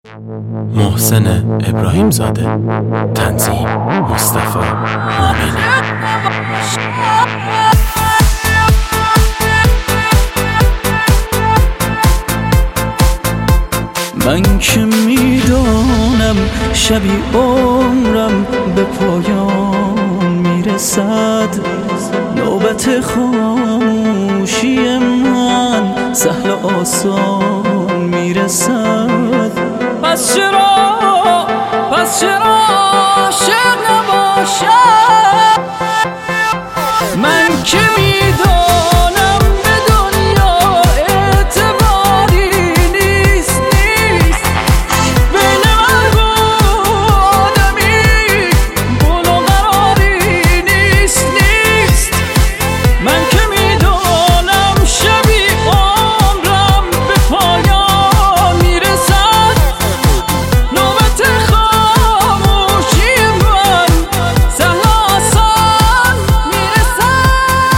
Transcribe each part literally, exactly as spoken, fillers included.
محسن ابراهیم زاده، تنظیم مصطفی عاملی. من که میدانم شبی عمرم به پایان میرسد، نوبت خاموشی من سهل و آسان میرسد. پس چرا پس چرا عاشق نباشم؟ من که میدانم به دنیا اعتباری نیست نیست بین مرگ و آدمی گل و قراری نیست نیست. من که میدانم شبی عمرم به پایان میرسد، نوبت خاموشی من سهل آسان میرسد.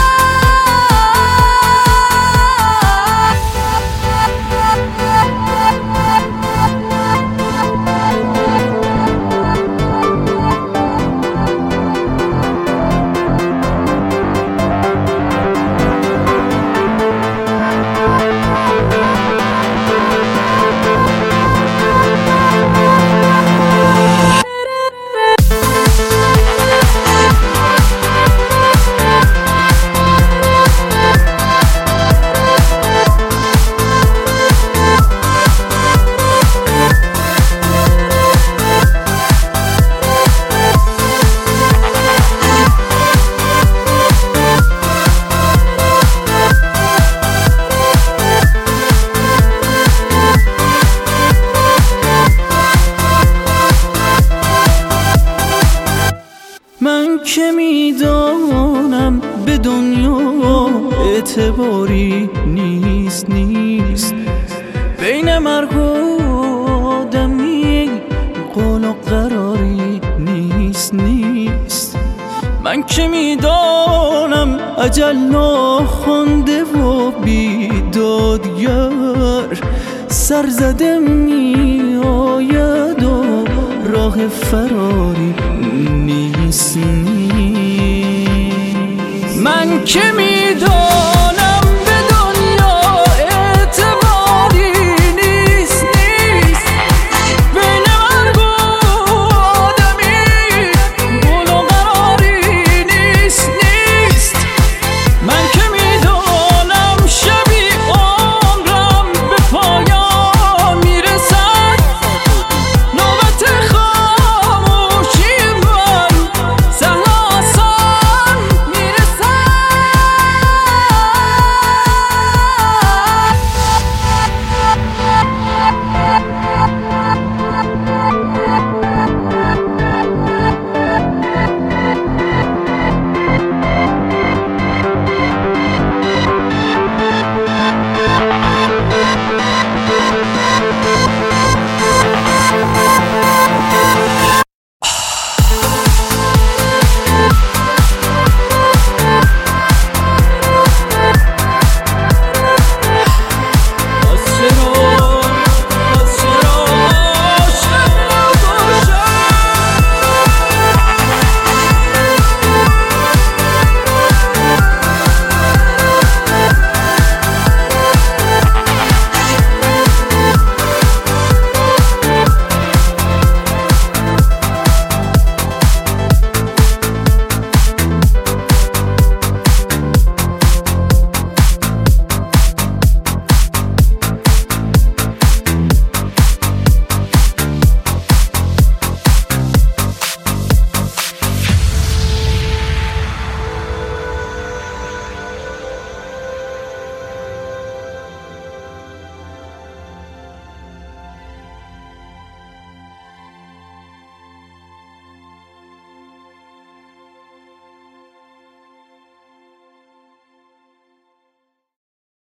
من که میدانم به دنیا اعتباری نیست نیست بین مرگ و آدمی قول و قراری نیست نیست. من که میدانم اجل ناخوانده و بیدادگر سرزده می آید و راه فراری نیست نیست. من که میدانم